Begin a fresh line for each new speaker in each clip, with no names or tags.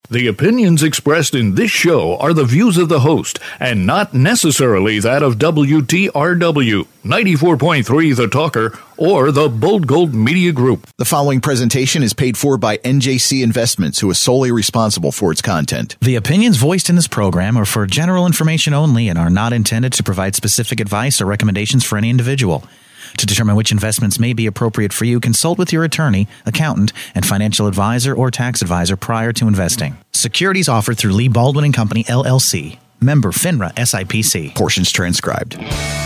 The opinions expressed in this show are the views of the host and not necessarily that of WTRW, 94.3 The Talker, or the Bold Gold Media Group.
The following presentation is paid for by NJC Investments, who is solely responsible for its content.
The opinions voiced in this program are for general information only and are not intended to provide specific advice or recommendations for any individual. To determine which investments may be appropriate for you, consult with your attorney, accountant, and financial advisor or tax advisor prior to investing. Securities offered through Lee Baldwin & Company, LLC. Member FINRA SIPC.
Portions transcribed.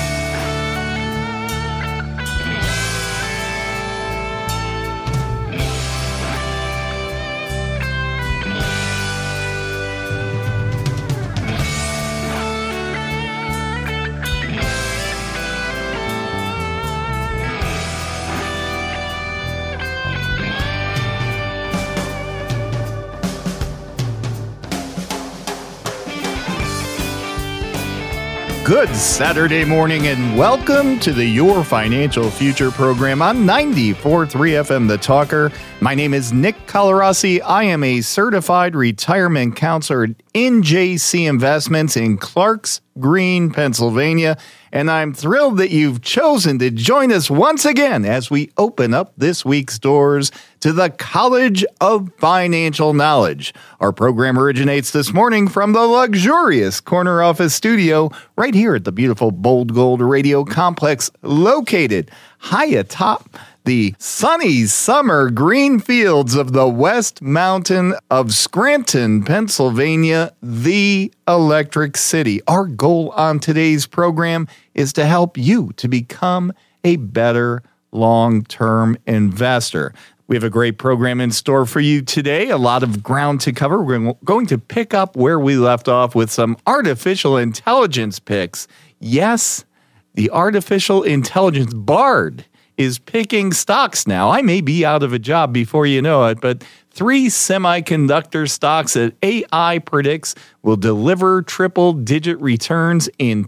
Good Saturday morning and welcome to the Your Financial Future program on 94.3 FM The Talker. My name is Nick Colarossi. I am a certified retirement counselor at NJC Investments in Clarks Green, Pennsylvania, and I'm thrilled that you've chosen to join us once again as we open up this week's doors to the College of Financial Knowledge. Our program originates this morning from the luxurious corner office studio right here at the beautiful Bold Gold Radio Complex, located high atop the sunny summer green fields of the West Mountain of Scranton, Pennsylvania, the Electric City. Our goal on today's program is to help you to become a better long-term investor. We have a great program in store for you today, a lot of ground to cover. We're going to pick up where we left off with some artificial intelligence picks. Yes, the artificial intelligence bard is picking stocks now. I may be out of a job before you know it, but 3 semiconductor stocks that AI predicts will deliver triple-digit returns in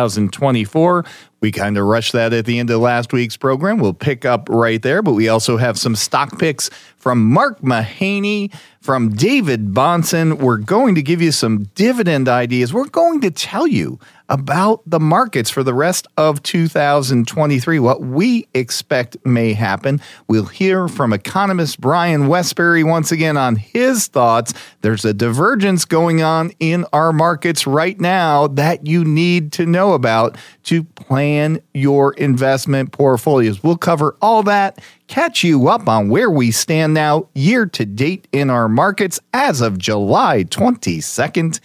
2024. We kind of rushed that at the end of last week's program. We'll pick up right there, but we also have some stock picks from Mark Mahaney, from David Bahnsen. We're going to give you some dividend ideas. We're going to tell you about the markets for the rest of 2023, what we expect may happen. We'll hear from economist Brian Wesbury once again on his thoughts. There's a divergence going on in our markets right now that you need to know about to plan your investment portfolios. We'll cover all that, catch you up on where we stand now year to date in our markets as of July 22nd,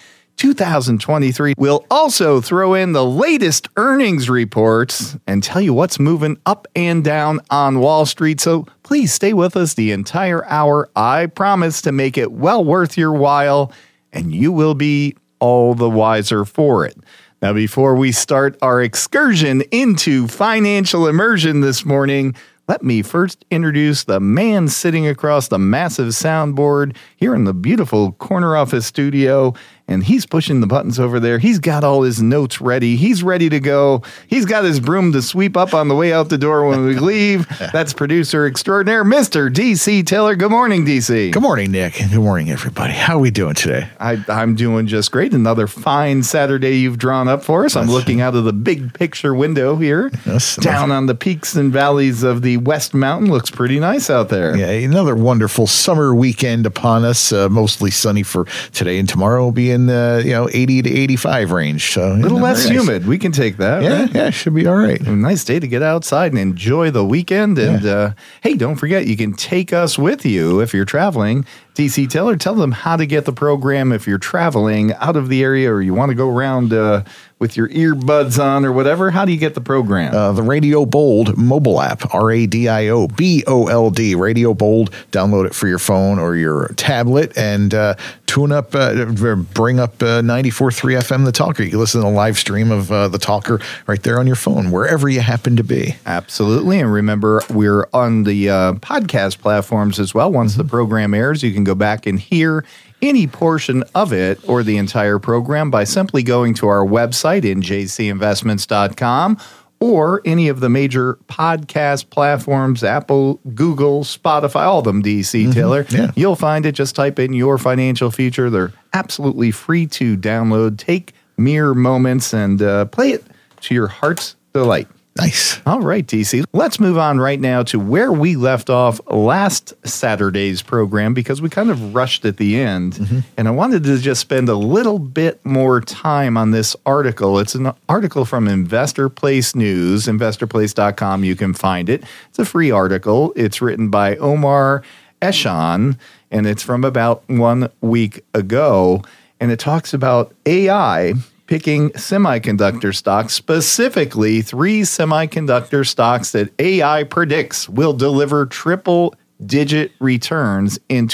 2023. We'll also throw in the latest earnings reports and tell you what's moving up and down on Wall Street. So please stay with us the entire hour. I promise to make it well worth your while, and you will be all the wiser for it. Now, before we start our excursion into financial immersion this morning, let me first introduce the man sitting across the massive soundboard here in the beautiful corner office studio, and he's pushing the buttons over there. He's got all his notes ready. He's ready to go. He's got his broom to sweep up on the way out the door when we leave. That's producer extraordinaire, Mr. D.C. Taylor. Good morning, D.C.
Good morning, Nick. Good morning, everybody. How are we doing today?
I'm doing just great. Another fine Saturday you've drawn up for us. I'm looking out of the big picture window here. Down on the peaks and valleys of the West Mountain. Looks pretty nice out there.
Yeah, another wonderful summer weekend upon us. Mostly sunny for today, and tomorrow will be in the 80 to 85 range. So
a little less humid. We can take that.
Yeah,
right?
Yeah, should be all right.
A nice day to get outside and enjoy the weekend. And hey, don't forget, you can take us with you if you're traveling. DC Taylor, tell them how to get the program if you're traveling out of the area or you want to go around with your earbuds on or whatever. How do you get the program?
The Radio Bold mobile app, RADIOBOLD, Radio Bold. Download it for your phone or your tablet and tune up, bring up 94.3 FM The Talker. You can listen to the live stream of The Talker right there on your phone, wherever you happen to be.
Absolutely. And remember, we're on the podcast platforms as well. Once the program airs, you can go back and hear any portion of it or the entire program by simply going to our website, njcinvestments.com, or any of the major podcast platforms, Apple, Google, Spotify, all of them, DC Taylor.
Yeah.
You'll find it. Just type in Your Financial Future. They're absolutely free to download. Take mere moments and play it to your heart's delight.
Nice.
All right, DC. Let's move on right now to where we left off last Saturday's program because we kind of rushed at the end. And I wanted to just spend a little bit more time on this article. It's an article from Investor Place News, investorplace.com. You can find it. It's a free article. It's written by Omar Eshon, and it's from about 1 week ago. And it talks about AI picking semiconductor stocks, specifically 3 semiconductor stocks that AI predicts will deliver triple-digit returns in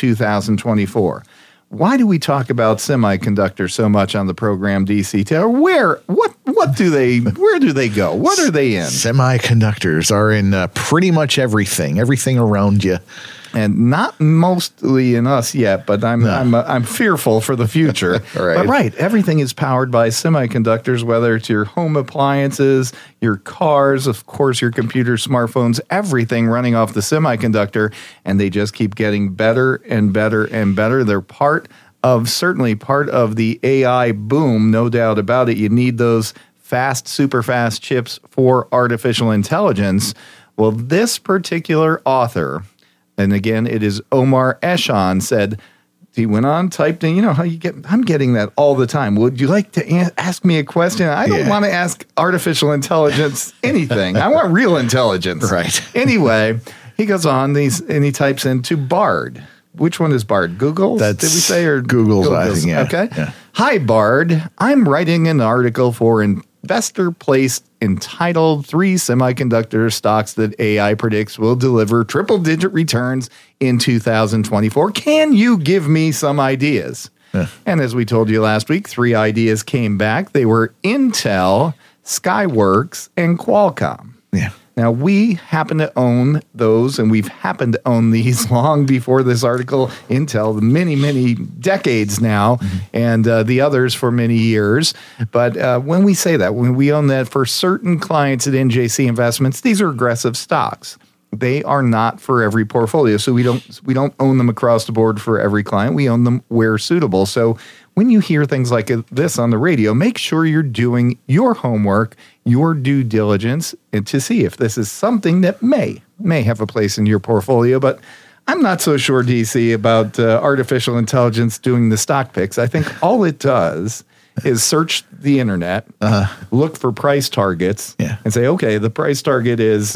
2024. Why do we talk about semiconductors so much on the program, DC Taylor? Where do they go? What are they in?
Semiconductors are in pretty much everything around you.
And not mostly in us yet, but I'm fearful for the future.
Right.
But right, everything is powered by semiconductors, whether it's your home appliances, your cars, of course, your computers, smartphones, everything running off the semiconductor, and they just keep getting better and better and better. They're certainly part of the AI boom, no doubt about it. You need those super fast chips for artificial intelligence. Well, this particular author, and again, it is Omar Eshon, said, he went on, typed in, I'm getting that all the time. Would you like to ask me a question? I don't want to ask artificial intelligence anything. I want real intelligence.
Right.
Anyway, he goes on and he types into Bard. Which one is Bard? Google's? Did we say? Or
Google's, I think, yeah.
Okay.
Yeah.
Hi, Bard. I'm writing an article for Investor Place entitled 3 semiconductor stocks that AI predicts will deliver triple-digit returns in 2024. Can you give me some ideas? Yeah. And as we told you last week, 3 ideas came back. They were Intel, Skyworks, and Qualcomm.
Yeah.
Now, we happen to own those, and we've happened to own these long before this article, Intel, many, many decades now, and the others for many years. But when we say that, when we own that for certain clients at NJC Investments, these are aggressive stocks. They are not for every portfolio, so we don't own them across the board for every client. We own them where suitable. So when you hear things like this on the radio, make sure you're doing your homework, your due diligence, and to see if this is something that may have a place in your portfolio. But I'm not so sure, DC, about artificial intelligence doing the stock picks. I think all it does is search the internet, look for price targets, and say, okay, the price target is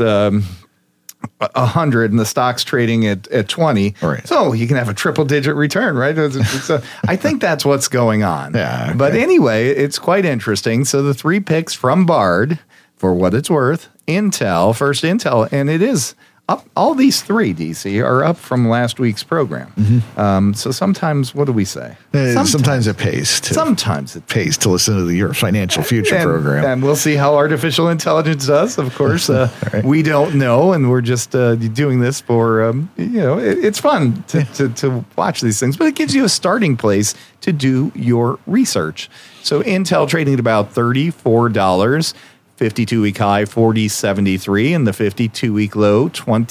100 and the stock's trading at 20.
Right.
So you can have a triple digit return, right? I think that's what's going on.
Yeah, okay.
But anyway, it's quite interesting. So the 3 picks from Bard, for what it's worth, Intel, first Intel, and it is up. All these 3, DC, are up from last week's program. So sometimes, what do we say?
Sometimes it pays.
Sometimes it
pays to listen to Your Financial Future program.
And we'll see how artificial intelligence does. Of course,
Right.
We don't know, and we're just doing this for, it's fun to watch these things, but it gives you a starting place to do your research. So Intel trading at about $34. 52-week high, 40.73, and the 52-week low,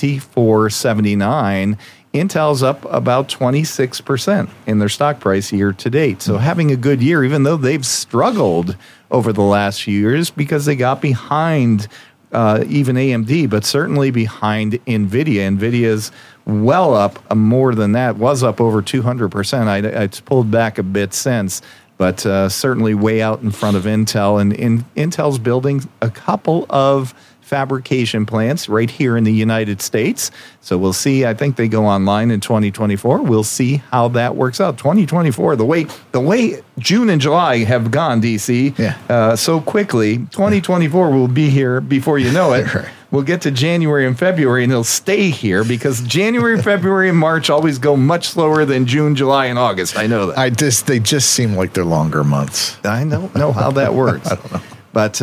24.79. Intel's up about 26% in their stock price year to date. So having a good year, even though they've struggled over the last few years because they got behind even AMD, but certainly behind NVIDIA. NVIDIA's well up more than that, was up over 200%. It's pulled back a bit since. But certainly way out in front of Intel. And Intel's building a couple of fabrication plants right here in the United States. So we'll see. I think they go online in 2024. We'll see how that works out. 2024, the way June and July have gone, DC, so quickly, 2024 will be here before you know it.
Right.
We'll get to January and February, and it'll stay here because January, February, and March always go much slower than June, July, and August. I know that.
They just seem like they're longer months.
I don't know how that works.
I don't know.
But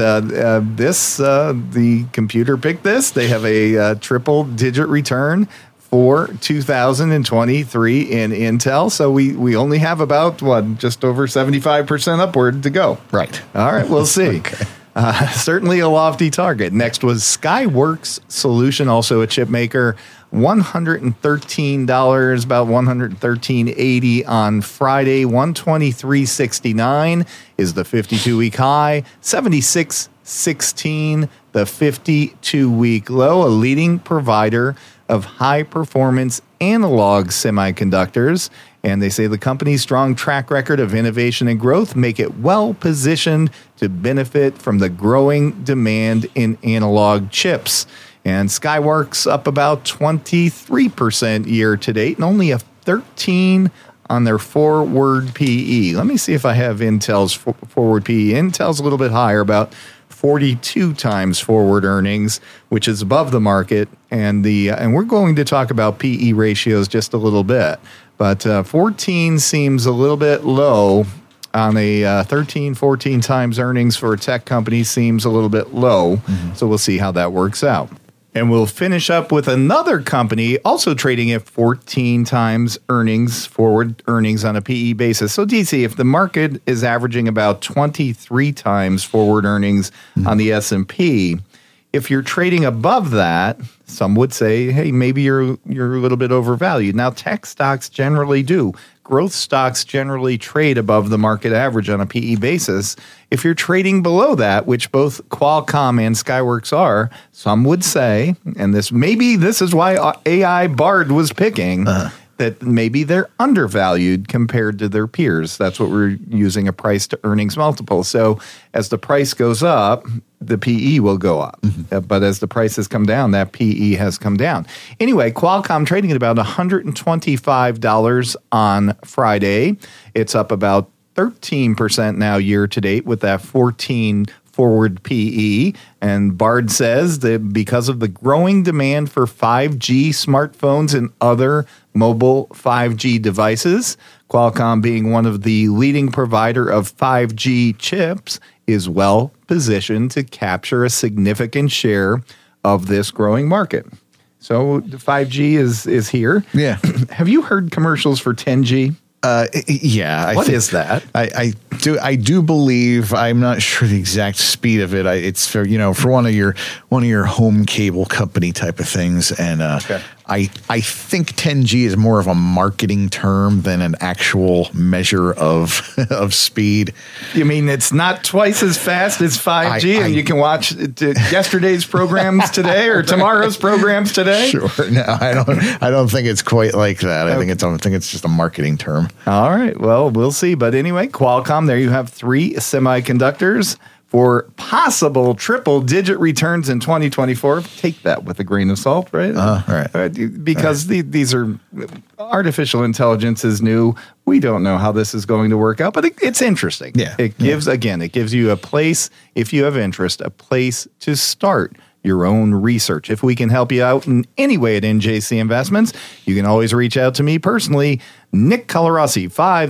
the computer picked this. They have a triple-digit return for 2023 in Intel. So we only have about, just over 75% upward to go.
Right.
All right, we'll see.
Okay.
Certainly a lofty target. Next was Skyworks Solution, also a chip maker. $113, about $113.80 on Friday. $123.69 is the 52-week high. $76.16 the 52-week low. A leading provider of high-performance analog semiconductors. And they say the company's strong track record of innovation and growth make it well-positioned to benefit from the growing demand in analog chips. And Skyworks up about 23% year to date and only a 13 on their forward PE. Let me see if I have Intel's forward PE. Intel's a little bit higher, about 42 times forward earnings, which is above the market. And we're going to talk about PE ratios just a little bit. But 14 seems a little bit low. On a 13, 14 times earnings for a tech company seems a little bit low. Mm-hmm. So we'll see how that works out. And we'll finish up with another company also trading at 14 times earnings, forward earnings on a PE basis. So, DC, if the market is averaging about 23 times forward earnings on the S&P, if you're trading above that, some would say, hey, maybe you're a little bit overvalued. Now, tech stocks generally do. Growth stocks generally trade above the market average on a PE basis. If you're trading below that, which both Qualcomm and Skyworks are, some would say, and this is why AI Bard was picking, that maybe they're undervalued compared to their peers. That's what we're using, a price to earnings multiple. So as the price goes up, the PE will go up. Mm-hmm. But as the prices come down, that PE has come down. Anyway, Qualcomm trading at about $125 on Friday. It's up about 13% now year to date with that 14 forward PE. And Bard says that because of the growing demand for 5G smartphones and other mobile 5G devices, Qualcomm being one of the leading provider of 5G chips is well positioned to capture a significant share of this growing market. So 5G is here.
Yeah.
Have you heard commercials for 10G?
Yeah.
What is that?
I do believe, I'm not sure the exact speed of it. It's for one of your home cable company type of things. And okay. I think 10G is more of a marketing term than an actual measure of speed.
You mean it's not twice as fast as 5G and you can watch yesterday's programs today or tomorrow's programs today?
Sure. No, I don't think it's quite like that. I think it's just a marketing term.
All right. Well, we'll see. But anyway, Qualcomm, there you have 3 semiconductors for possible triple-digit returns in 2024. Take that with a grain of salt, right?
Right.
Because these are artificial intelligence is new. We don't know how this is going to work out, but it's interesting.
Yeah.
It gives you a place, if you have interest, a place to start your own research. If we can help you out in any way at NJC Investments, you can always reach out to me personally, Nick Colarossi,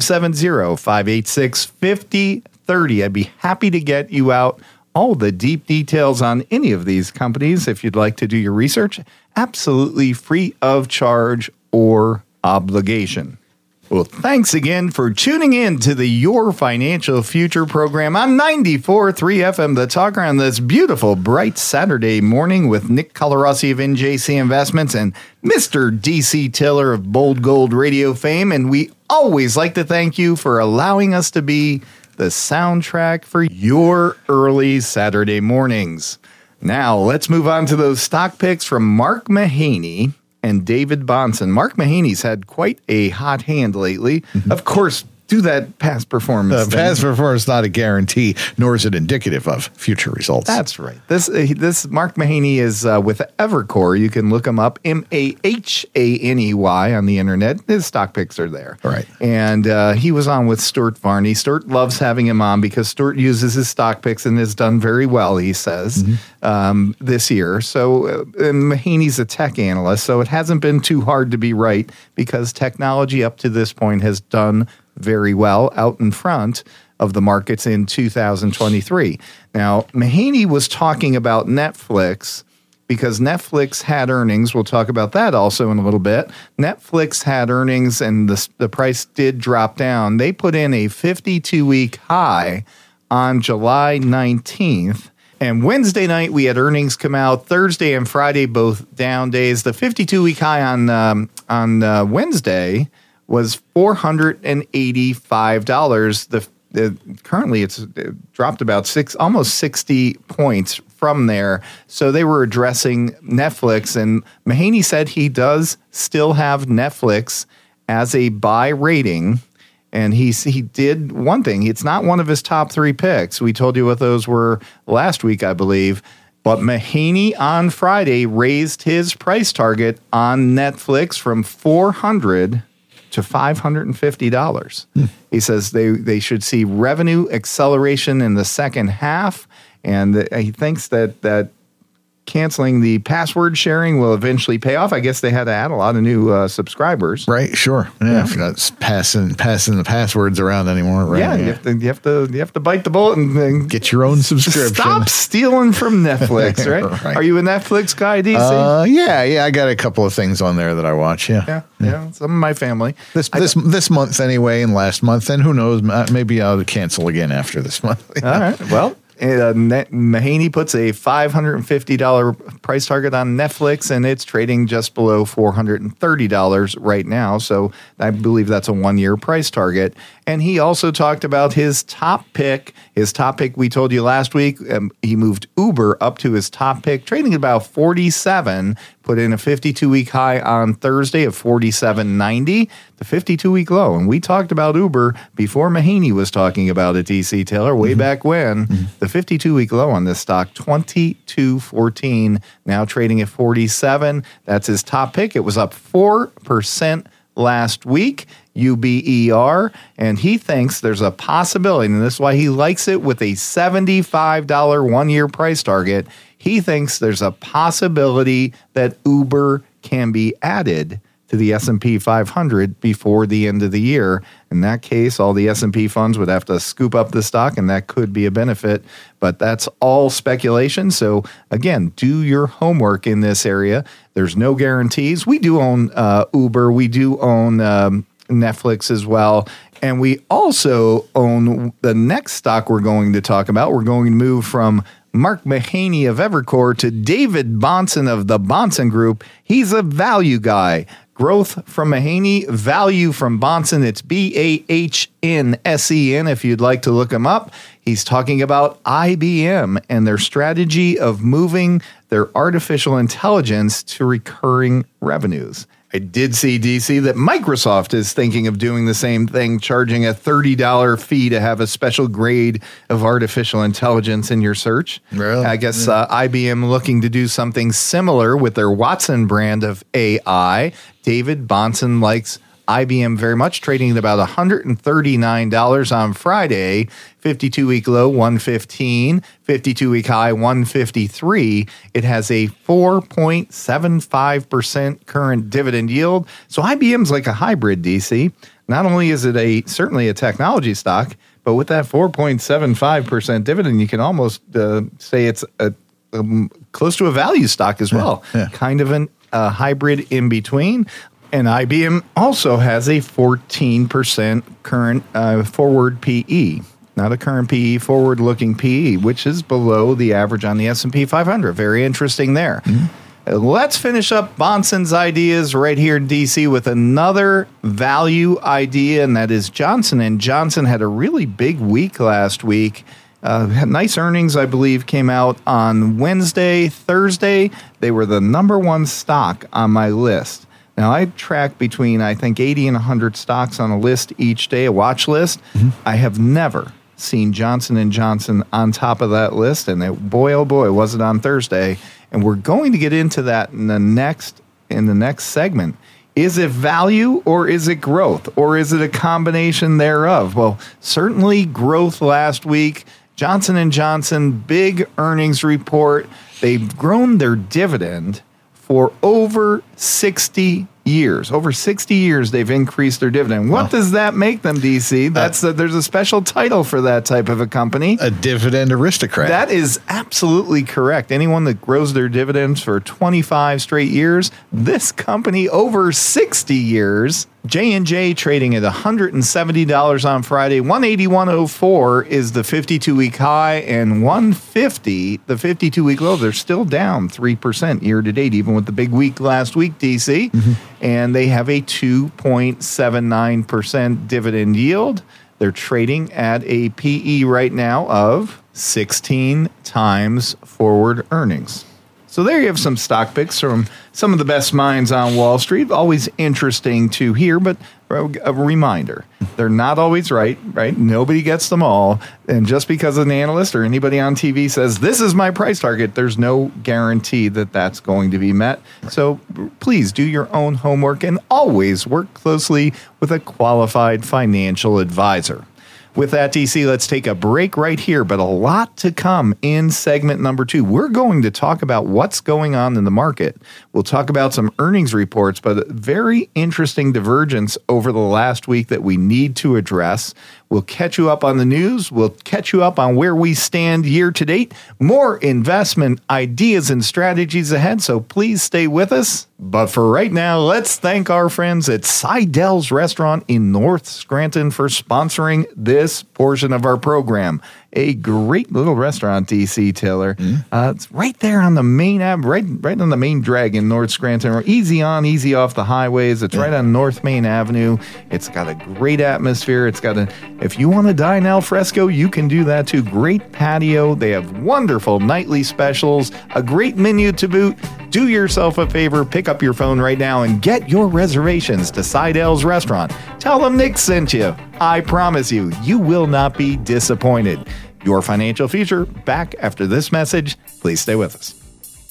570-586-5030. I'd be happy to get you out all the deep details on any of these companies if you'd like to do your research, absolutely free of charge or obligation. Well, thanks again for tuning in to the Your Financial Future program on 94.3 FM, The Talker, on this beautiful, bright Saturday morning with Nick Colarossi of NJC Investments and Mr. DC Tiller of Bold Gold Radio fame. And we always like to thank you for allowing us to be the soundtrack for your early Saturday mornings. Now, let's move on to those stock picks from Mark Mahaney and David Bahnsen. Mark Mahaney's had quite a hot hand lately. Mm-hmm. Of course, do that past performance.
Past performance is not a guarantee, nor is it indicative of future results.
That's right. This Mark Mahaney is with Evercore. You can look him up, Mahaney on the internet. His stock picks are there.
All right.
And he was on with Stuart Varney. Stuart loves having him on because Stuart uses his stock picks and has done very well, he says, this year. So Mahaney's a tech analyst, so it hasn't been too hard to be right because technology up to this point has done very well out in front of the markets in 2023. Now, Mahaney was talking about Netflix because Netflix had earnings. We'll talk about that also in a little bit. Netflix had earnings and the price did drop down. They put in a 52-week high on July 19th. And Wednesday night, we had earnings come out. Thursday and Friday, both down days. The 52-week high on Wednesday was $485. Currently, it's dropped about almost 60 points from there. So they were addressing Netflix, and Mahaney said he does still have Netflix as a buy rating. And he did one thing. It's not one of his top 3 picks. We told you what those were last week, I believe. But Mahaney on Friday raised his price target on Netflix from $400 to $550. He says they should see revenue acceleration in the second half. And he thinks that canceling the password sharing will eventually pay off. I guess they had to add a lot of new subscribers.
Right, sure. Yeah, if you're not passing the passwords around anymore, right?
Yeah, you have to bite the bullet and
get your own subscription.
Stop stealing from Netflix, right?
Right.
Are you a Netflix guy, DC?
Yeah, I got a couple of things on there that I watch. Yeah.
Some of my family.
This month anyway, and last month, and who knows? Maybe I'll cancel again after this month.
All right. Well. Mahaney puts a $550 price target on Netflix, and it's trading just below $430 right now. So I believe that's a 1-year price target. And he also talked about his top pick. His top pick, we told you last week, he moved Uber up to his top pick, trading at about 47. Put in a 52-week high on Thursday of 47.90, the 52-week low. And we talked about Uber before Mahaney was talking about it, DC Taylor, way back when. The 52-week low on this stock, 22.14, now trading at 47. That's his top pick. It was up 4% last week, UBER, and he thinks there's a possibility, and this is why he likes it with a $75 1-year price target. He thinks there's a possibility that Uber can be added to the S&P 500 before the end of the year. In that case, all the S&P funds would have to scoop up the stock, and that could be a benefit. But that's all speculation. So, again, do your homework in this area. There's no guarantees. We do own Uber. We do own Netflix as well. And we also own the next stock we're going to talk about. We're going to move from Mark Mahaney of Evercore to David Bahnsen of the Bahnsen Group. He's a value guy. Growth from Mahaney, value from Bahnsen. It's BAHNSEN if you'd like to look him up. He's talking about IBM and their strategy of moving their artificial intelligence to recurring revenues. I did see, DC, that Microsoft is thinking of doing the same thing, charging a $30 fee to have a special grade of artificial intelligence in your search.
Really?
I guess IBM looking to do something similar with their Watson brand of AI. David Bahnsen likes IBM very much, trading at about $139 on Friday. 52-week low, 115. 52-week high, 153. It has a 4.75% current dividend yield. So IBM's like a hybrid, DC. Not only is it certainly a technology stock, but with that 4.75% dividend, you can almost say it's close to a value stock as well.
Yeah.
Kind of a hybrid in between. And IBM also has a 14% current forward PE. Not a current PE, forward-looking PE, which is below the average on the S&P 500. Very interesting there. Let's finish up Bahnsen's ideas right here in D.C. with another value idea, and that is Johnson & Johnson had a really big week last week. Had nice earnings, I believe, came out on Wednesday, Thursday. They were the number one stock on my list. Now, I track between, I think, 80 and 100 stocks on a list each day, a watch list. I have never seen Johnson & Johnson on top of that list, and boy, oh boy, was it on Thursday. And we're going to get into that in the next segment. Is it value or is it growth? Or is it a combination thereof? Well, certainly growth last week. Johnson & Johnson, big earnings report. They've grown their dividend for over 60 years. Over 60 years, they've increased their dividend. What does that make them, DC? There's a special title for that type of a company.
A dividend aristocrat.
That is absolutely correct. Anyone that grows their dividends for 25 straight years, this company over 60 years J&J trading at $170 on Friday. 181.04 is the 52-week high, and 150, the 52-week low. They're still down 3% year to date, even with the big week last week, DC. And they have a 2.79% dividend yield. They're trading at a PE right now of 16 times forward earnings. So there you have some stock picks from some of the best minds on Wall Street. Always interesting to hear, but a reminder, they're not always right? Nobody gets them all. And just because an analyst or anybody on TV says, this is my price target, there's no guarantee that that's going to be met. So please do your own homework and always work closely with a qualified financial advisor. With that, DC, let's take a break right here, but a lot to come in segment number 2. We're going to talk about what's going on in the market. We'll talk about some earnings reports, but a very interesting divergence over the last week that we need to address. We'll catch you up on the news. We'll catch you up on where we stand year to date. More investment ideas and strategies ahead, so please stay with us. But for right now, let's thank our friends at Seidel's Restaurant in North Scranton for sponsoring this portion of our program. A great little restaurant, DC Taylor. It's right there on the main right on the main drag in North Scranton. We're easy on, easy off the highways. It's right on North Main Avenue. It's got a great atmosphere. It's got if you want to dine al fresco, you can do that too. Great patio. They have wonderful nightly specials, a great menu to boot. Do yourself a favor, pick up your phone right now and get your reservations to Seidel's Restaurant. Tell them Nick sent you. I promise you, you will not be disappointed. Your financial future, back after this message. Please stay with us.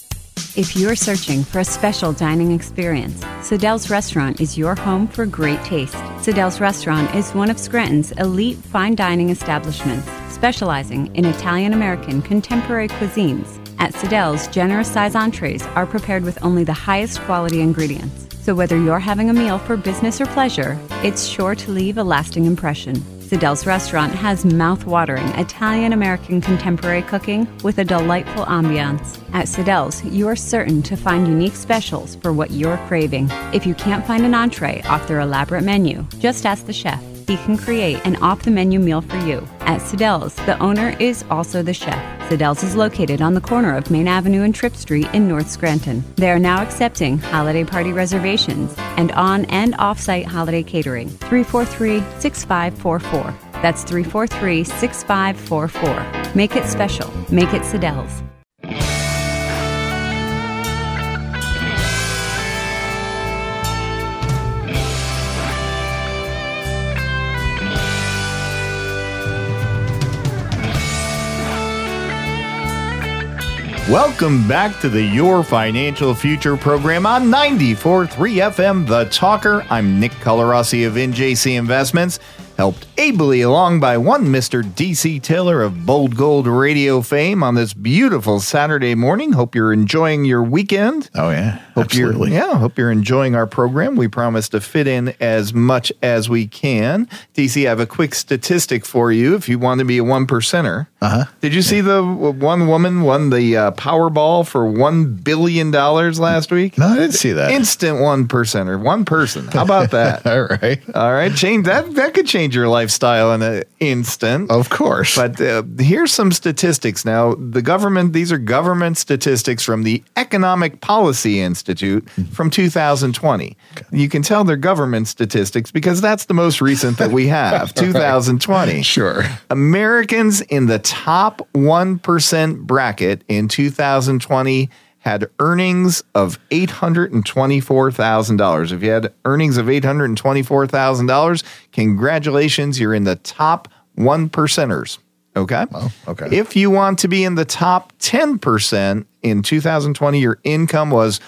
If you're searching for a special dining experience, Seidel's Restaurant is your home for great taste. Seidel's Restaurant is one of Scranton's elite fine dining establishments, specializing in Italian-American contemporary cuisines. At Seidel's, generous size entrees are prepared with only the highest quality ingredients. So whether you're having a meal for business or pleasure, it's sure to leave a lasting impression. Seidel's Restaurant has mouth-watering Italian-American contemporary cooking with a delightful ambiance. At Seidel's, you are certain to find unique specials for what you're craving. If you can't find an entree off their elaborate menu, just ask the chef. He can create an off-the-menu meal for you. At Seidel's, the owner is also the chef. Seidel's is located on the corner of Main Avenue and Tripp Street in North Scranton. They are now accepting holiday party reservations and on- and off-site holiday catering. 343-6544. That's 343-6544. Make it special. Make it Seidel's.
Welcome back to the Your Financial Future program on 94.3 FM, The Talker. I'm Nick Colarossi of NJC Investments, helped ably along by one Mr. DC Taylor of Bold Gold Radio fame on this beautiful Saturday morning. Hope you're enjoying your weekend.
Oh, yeah.
Hope you're enjoying our program. We promise to fit in as much as we can. DC, I have a quick statistic for you if you want to be a one percenter. Did you see the one woman won the Powerball for $1 billion last week?
No, I didn't see that.
Instant one percenter. One person. How about that?
All right.
Change that could change your lifestyle in an instant.
Of course.
But here's some statistics. Now, these are government statistics from the Economic Policy Institute from 2020. Okay. You can tell they're government statistics because that's the most recent that we have, 2020.
Sure.
Americans in the top 1% bracket in 2020 had earnings of $824,000. If you had earnings of $824,000, congratulations, you're in the top 1%ers. Okay?
Oh, okay.
If you want to be in the top 10%, in 2020, your income was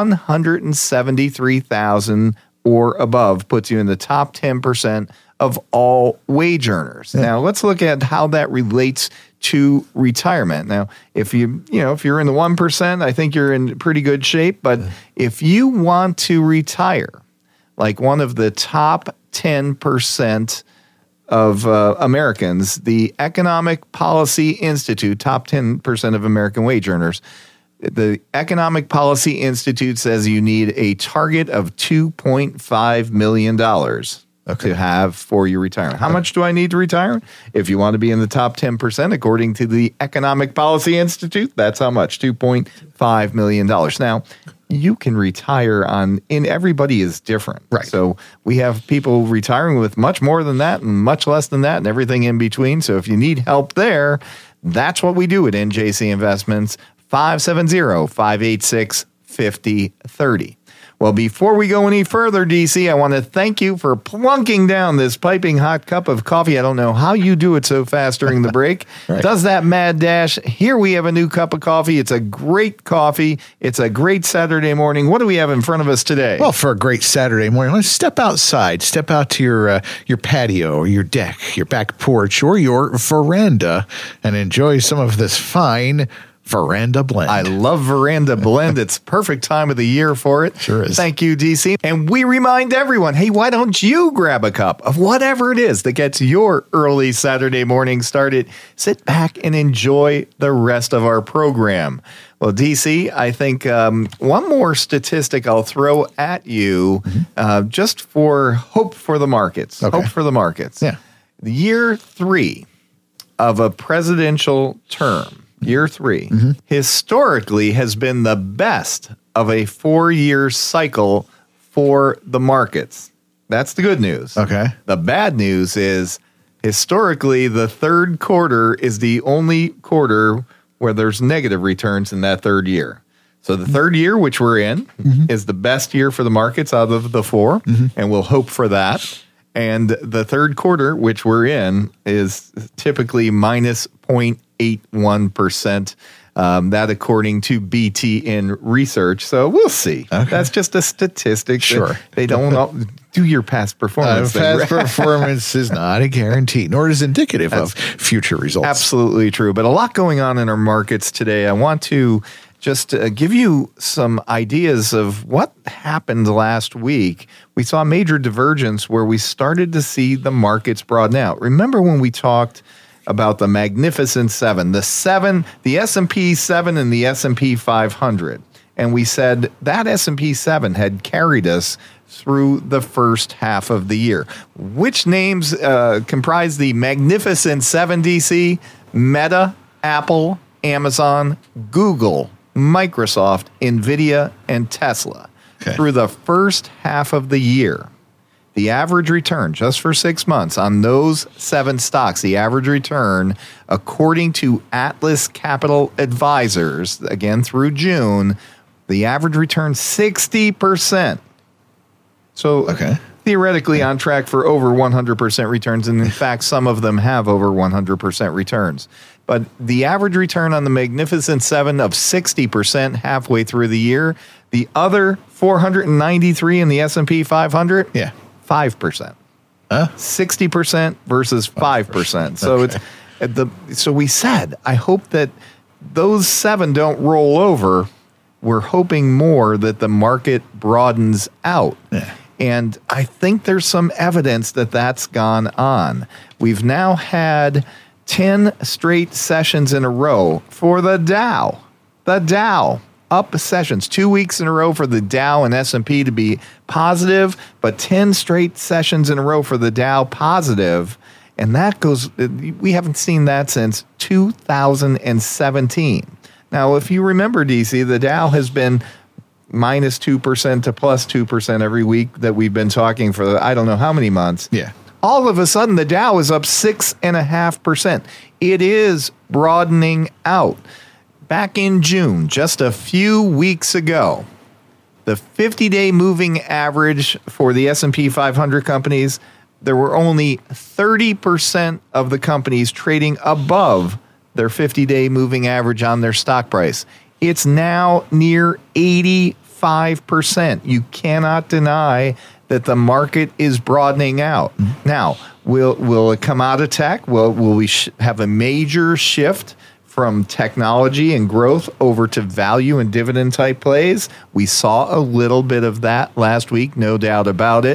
$173,000 or above, puts you in the top 10% of all wage earners. Yeah. Now, let's look at how that relates to retirement. Now, if you're in the 1%, I think you're in pretty good shape. But if you want to retire, like one of the top 10% of Americans, the Economic Policy Institute, top 10% of American wage earners, The Economic Policy Institute says you need a target of $2.5 million to have for your retirement. How much do I need to retire? If you want to be in the top 10%, according to the Economic Policy Institute, that's how much, $2.5 million. Now, you can retire and everybody is different.
Right.
So we have people retiring with much more than that and much less than that and everything in between. So if you need help there, that's what we do at NJC Investments. 570-586-5030. Well, before we go any further, DC, I want to thank you for plunking down this piping hot cup of coffee. I don't know how you do it so fast during the break.
Right.
Does that mad dash. Here we have a new cup of coffee. It's a great coffee. It's a great Saturday morning. What do we have in front of us today?
Well, for a great Saturday morning, let's step outside. Step out to your patio or your deck, your back porch, or your veranda and enjoy some of this fine Veranda Blend.
I love Veranda Blend. It's perfect time of the year for it.
Sure is.
Thank you, DC. And we remind everyone, hey, why don't you grab a cup of whatever it is that gets your early Saturday morning started? Sit back and enjoy the rest of our program. Well, DC, I think one more statistic I'll throw at you just for hope for the markets.
Okay.
Hope for the markets.
Yeah.
Year 3 of a presidential term. Year 3, historically has been the best of a 4-year cycle for the markets. That's the good news.
Okay.
The bad news is historically the third quarter is the only quarter where there's negative returns in that third year. So the third year, which we're in, is the best year for the markets out of the 4, and we'll hope for that. And the third quarter, which we're in, is typically minus 0.81%. That according to BTN Research. So we'll see.
Okay.
That's just a statistic.
Sure.
They don't do your past performance.
Past performance is not a guarantee, nor is indicative of future results.
Absolutely true. But a lot going on in our markets today. I want to just give you some ideas of what happened last week. We saw a major divergence where we started to see the markets broaden out. Remember when we talked about the Magnificent Seven, the S&P 7 and the S&P 500. And we said that S&P 7 had carried us through the first half of the year. Which names comprise the Magnificent Seven, DC? Meta, Apple, Amazon, Google, Microsoft, NVIDIA, and Tesla.
Okay.
Through the first half of the year, the average return just for 6 months on those 7 stocks, the average return, according to Atlas Capital Advisors, again through June, the average return 60%. So theoretically on track for over 100% returns. And in fact, some of them have over 100% returns. But the average return on the Magnificent Seven of 60% halfway through the year. The other 493 in the S&P 500, 5%. 60% versus 5%. So so we said, I hope that those 7 don't roll over. We're hoping more that the market broadens out.
Yeah.
And I think there's some evidence that that's gone on. We've now had 10 straight sessions in a row for the Dow. The Dow. Up sessions, 2 weeks in a row for the Dow and S&P to be positive, but 10 straight sessions in a row for the Dow positive. And that goes, we haven't seen that since 2017. Now, if you remember, DC, the Dow has been minus 2% to plus 2% every week that we've been talking for I don't know how many months.
Yeah.
All of a sudden, the Dow is up 6.5%. It is broadening out. Back in June, just a few weeks ago, the 50-day moving average for the S&P 500 companies, there were only 30% of the companies trading above their 50-day moving average on their stock price. It's now near 85%. You cannot deny that the market is broadening out. Mm-hmm. Now, will it come out of tech? Will we have a major shift from technology and growth over to value and dividend type plays? We saw a little bit of that last week, no doubt about it.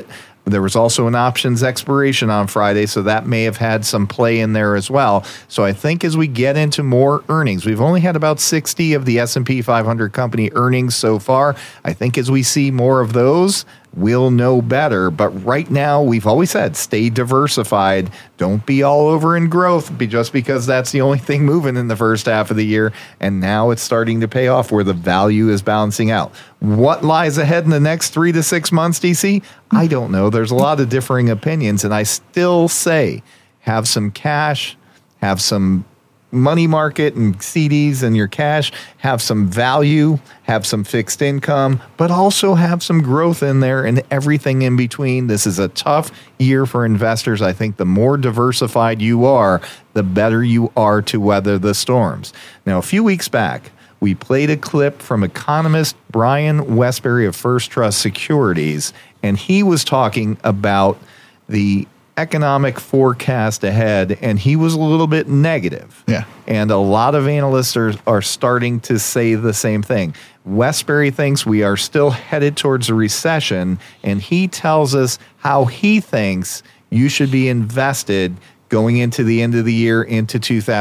There was also an options expiration on Friday, so that may have had some play in there as well. So I think as we get into more earnings, we've only had about 60 of the S&P 500 company earnings so far. I think as we see more of those, we'll know better. But right now, we've always said, stay diversified. Don't be all over in growth just because that's the only thing moving in the first half of the year. And now it's starting to pay off where the value is balancing out. What lies ahead in the next 3 to 6 months, DC? I don't know. There's a lot of differing opinions. And I still say, have some cash, have some money market and CDs and your cash, have some value, have some fixed income, but also have some growth in there and everything in between. This is a tough year for investors. I think the more diversified you are, the better you are to weather the storms. Now, a few weeks back, we played a clip from economist Brian Wesbury of First Trust Securities, and he was talking about the economic forecast ahead, and he was a little bit negative.
Yeah.
And a lot of analysts are starting to say the same thing. Wesbury thinks we are still headed towards a recession, and he tells us how he thinks you should be invested going into the end of the year into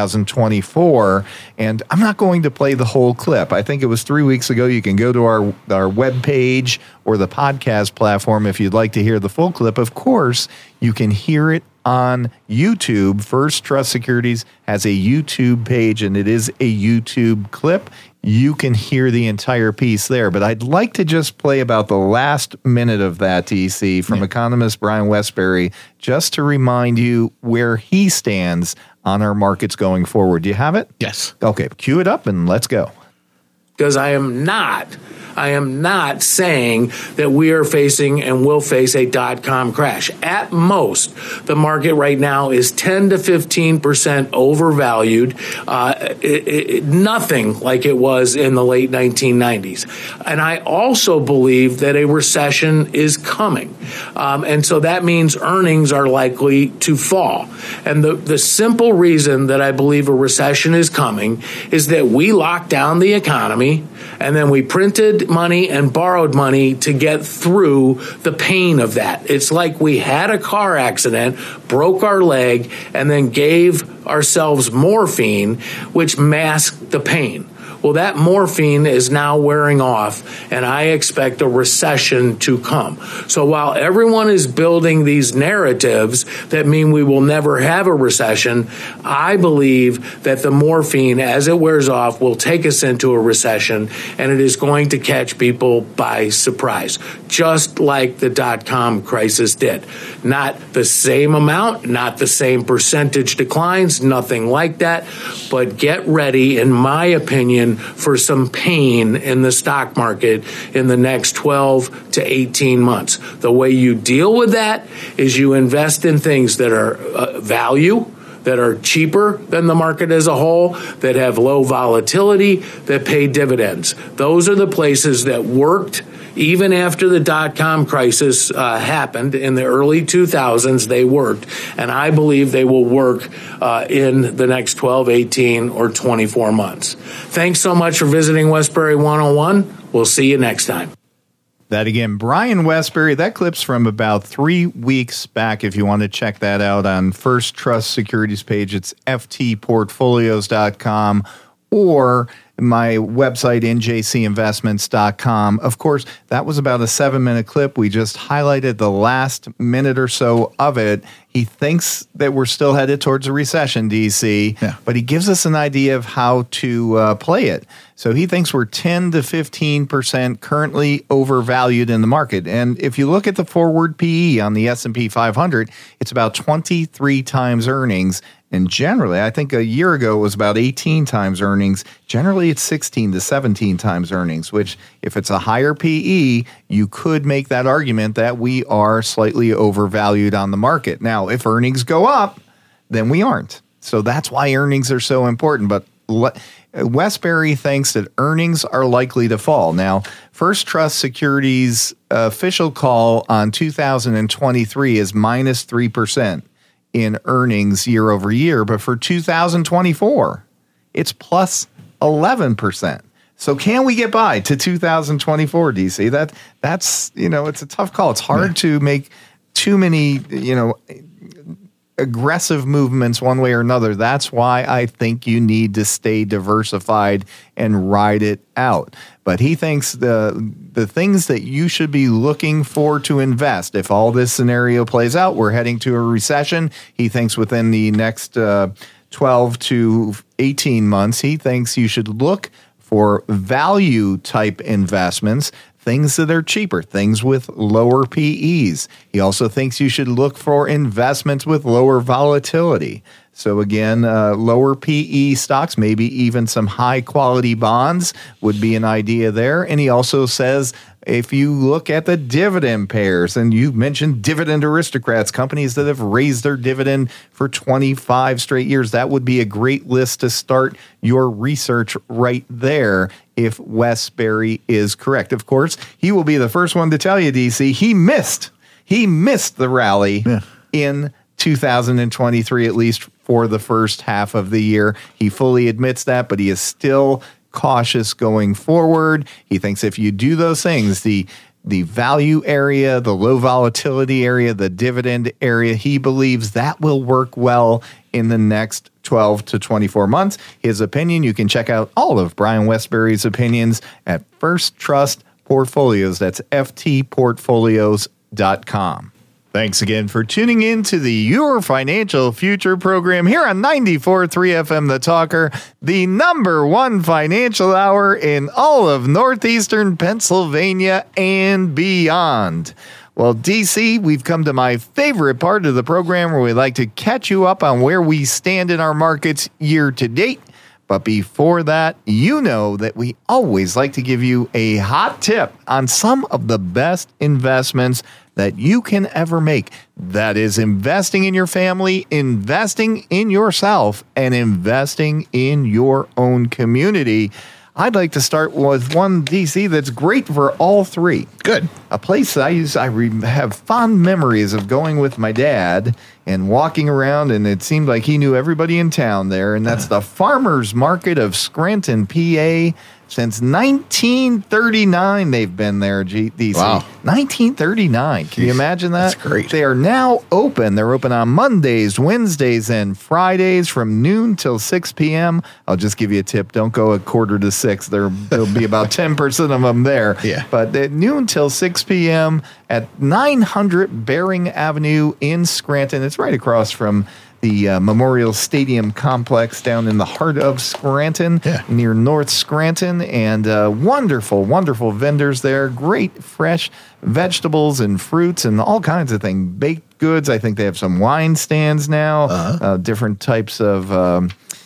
2024. And I'm not going to play the whole clip. I think it was 3 weeks ago. You can go to our webpage or the podcast platform if you'd like to hear the full clip. Of course, you can hear it on YouTube. First Trust Securities has a YouTube page, and it is a YouTube clip. You can hear the entire piece there. But I'd like to just play about the last minute of that, DC, from economist Brian Wesbury, just to remind you where he stands on our markets going forward. Do you have it?
Yes.
Okay, cue it up and let's go.
Because I am not saying that we are facing and will face a dot-com crash. At most, the market right now is 10 to 15% overvalued, nothing like it was in the late 1990s. And I also believe that a recession is coming. And so that means earnings are likely to fall. And the simple reason that I believe a recession is coming is that we locked down the economy, and then we printed money and borrowed money to get through the pain of that. It's like we had a car accident, broke our leg, and then gave ourselves morphine, which masked the pain. Well, that morphine is now wearing off, and I expect a recession to come. So while everyone is building these narratives that mean we will never have a recession, I believe that the morphine, as it wears off, will take us into a recession, and it is going to catch people by surprise, just like the dot-com crisis did. Not the same amount, not the same percentage declines, nothing like that, but get ready, in my opinion, for some pain in the stock market in the next 12 to 18 months. The way you deal with that is you invest in things that are value, that are cheaper than the market as a whole, that have low volatility, that pay dividends. Those are the places that worked even after the dot-com crisis happened in the early 2000s. They worked, and I believe they will work in the next 12, 18, or 24 months. Thanks so much for visiting Wesbury 101. We'll see you next time.
That again, Brian Wesbury. That clip's from about 3 weeks back. If you want to check that out on First Trust Securities page, it's ftportfolios.com or my website, njcinvestments.com. Of course, that was about a 7-minute clip. We just highlighted the last minute or so of it. He thinks that we're still headed towards a recession, DC, but he gives us an idea of how to play it. So he thinks we're 10 to 15% currently overvalued in the market. And if you look at the forward PE on the S&P 500, it's about 23 times earnings. And generally, I think a year ago it was about 18 times earnings. Generally, it's 16 to 17 times earnings, which if it's a higher PE, you could make that argument that we are slightly overvalued on the market. Now, if earnings go up, then we aren't. So that's why earnings are so important. But Wesbury thinks that earnings are likely to fall. Now, First Trust Securities' official call on 2023 is minus 3%. In earnings year over year, but for 2024, it's plus 11%. So can we get by to 2024, DC? That's it's a tough call. It's hard to make too many, aggressive movements one way or another. That's why I think you need to stay diversified and ride it out. But he thinks the things that you should be looking for to invest, if all this scenario plays out, we're heading to a recession. He thinks within the next 12 to 18 months, he thinks you should look for value type investments, things that are cheaper, things with lower PEs. He also thinks you should look for investments with lower volatility. So again, lower PE stocks, maybe even some high quality bonds would be an idea there. And he also says, if you look at the dividend payers, and you mentioned dividend aristocrats, companies that have raised their dividend for 25 straight years, that would be a great list to start your research right there if Wesbury is correct. Of course, he will be the first one to tell you, DC, he missed the rally in 2023, at least for the first half of the year. He fully admits that, but he is still cautious going forward. He thinks if you do those things, the value area, the low volatility area, the dividend area, he believes that will work well in the next 12 to 24 months. His opinion, you can check out all of Brian Wesbury's opinions at First Trust Portfolios. That's ftportfolios.com. Thanks again for tuning in to the Your Financial Future program here on 94.3 FM The Talker, the number one financial hour in all of northeastern Pennsylvania and beyond. Well, DC, we've come to my favorite part of the program where we like to catch you up on where we stand in our markets year to date. But before that, you know that we always like to give you a hot tip on some of the best investments that you can ever make. That is investing in your family, investing in yourself, and investing in your own community. I'd like to start with one, DC, that's great for all three.
Good.
A place that I have fond memories of going with my dad and walking around, and it seemed like he knew everybody in town there, and that's the Farmers Market of Scranton, PA. Since 1939, they've been there, DC.
Wow.
1939. Can you imagine that?
That's great.
They are now open. They're open on Mondays, Wednesdays, and Fridays from noon till 6 p.m. I'll just give you a tip. Don't go at 5:45. There'll be about 10% of them there.
Yeah.
But at noon till 6 p.m. at 900 Bering Avenue in Scranton. It's right across from the Memorial Stadium complex down in the heart of Scranton, near North Scranton, and wonderful, wonderful vendors there. Great fresh vegetables and fruits and all kinds of things. Baked goods. I think they have some wine stands now, different types of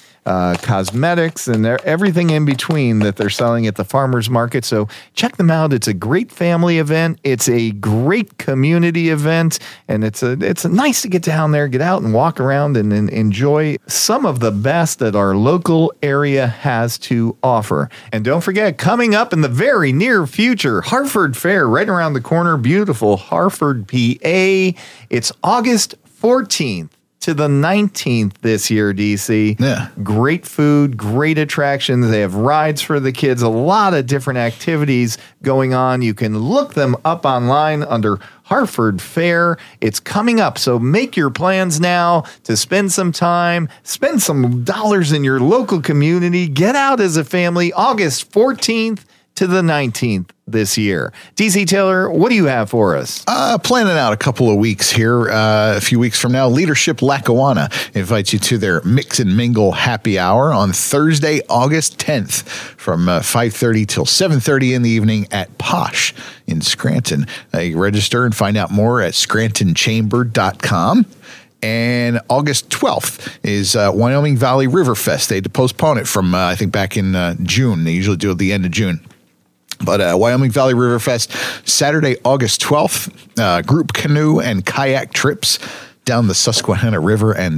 cosmetics and everything in between that they're selling at the farmers market. So check them out. It's a great family event. It's a great community event, and it's nice to get down there, get out and walk around and enjoy some of the best that our local area has to offer. And don't forget, coming up in the very near future, Harford Fair right around the corner, beautiful Harford, PA. It's August 14th. To the 19th this year, DC.
Yeah.
Great food, great attractions. They have rides for the kids, a lot of different activities going on. You can look them up online under Harford Fair. It's coming up, so make your plans now to spend some time, spend some dollars in your local community. Get out as a family, August 14th to the 19th this year. DC Taylor, what do you have for us?
Planning out a couple of weeks here. A few weeks from now, Leadership Lackawanna invites you to their Mix and Mingle happy hour on Thursday, August 10th from 5:30 till 7:30 in the evening at Posh in Scranton. You register and find out more at scrantonchamber.com. And August 12th is Wyoming Valley River Fest. They had to postpone it from, I think, back in June. They usually do it at the end of June. But Wyoming Valley River Fest, Saturday, August 12th, group canoe and kayak trips down the Susquehanna River and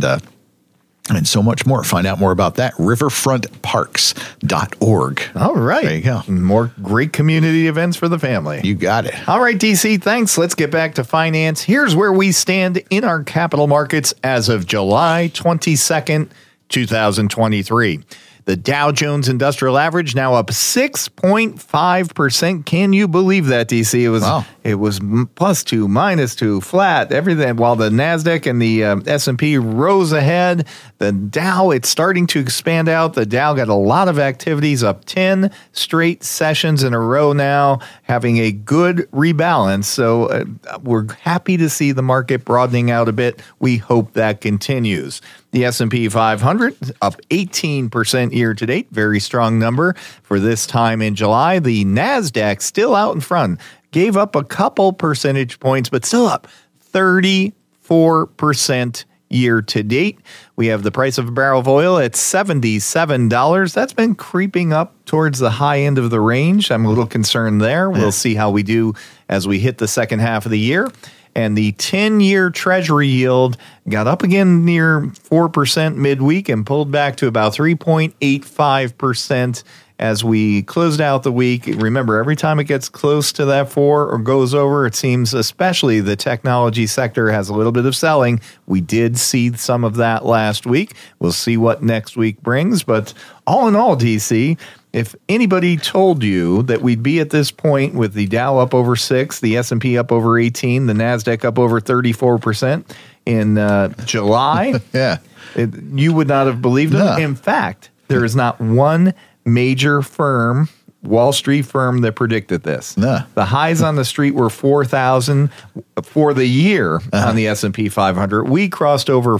so much more. Find out more about that, riverfrontparks.org.
All right.
There you go.
More great community events for the family.
You got it.
All right, DC, thanks. Let's get back to finance. Here's where we stand in our capital markets as of July 22nd, 2023. The Dow Jones Industrial Average now up 6.5%. Can you believe that, DC? It was +2, -2, flat, everything. While the NASDAQ and the S&P rose ahead, the Dow, it's starting to expand out. The Dow got a lot of activities, up 10 straight sessions in a row now, having a good rebalance. So we're happy to see the market broadening out a bit. We hope that continues. The S&P 500 up 18% year to date. Very strong number for this time in July. The NASDAQ still out in front. Gave up a couple percentage points, but still up 34% year to date. We have the price of a barrel of oil at $77. That's been creeping up towards the high end of the range. I'm a little concerned there. We'll see how we do as we hit the second half of the year. And the 10-year Treasury yield got up again near 4% midweek and pulled back to about 3.85% as we closed out the week. Remember, every time it gets close to that 4 or goes over, it seems especially the technology sector has a little bit of selling. We did see some of that last week. We'll see what next week brings. But all in all, DC, if anybody told you that we'd be at this point with the Dow up over 6, the S&P up over 18, the NASDAQ up over 34% in July, you would not have believed it. In fact, there is not one major firm, Wall Street firm, that predicted this. The highs on the street were 4,000 for the year on the S&P 500. We crossed over